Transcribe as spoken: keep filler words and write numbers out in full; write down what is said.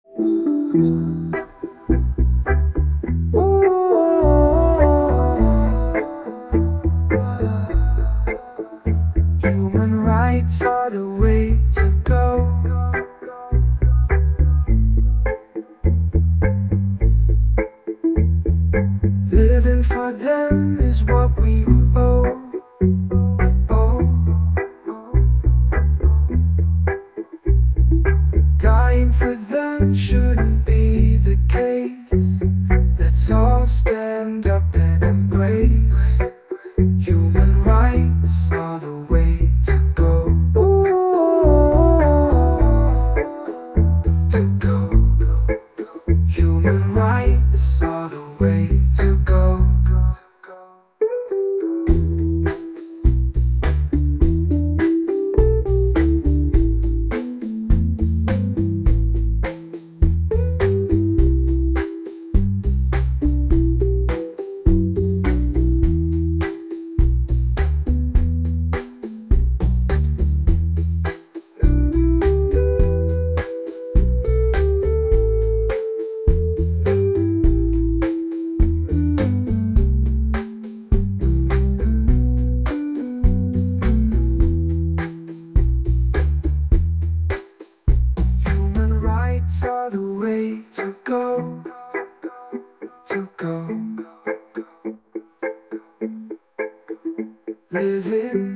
Human rights are the way to go. Living for them is what we owe. Oh. Dying for them shouldn't be the case. Let's all stand up and embrace. Human rights are the way to go. To go. Human rights are the way to go. Are the way to go, to go. Living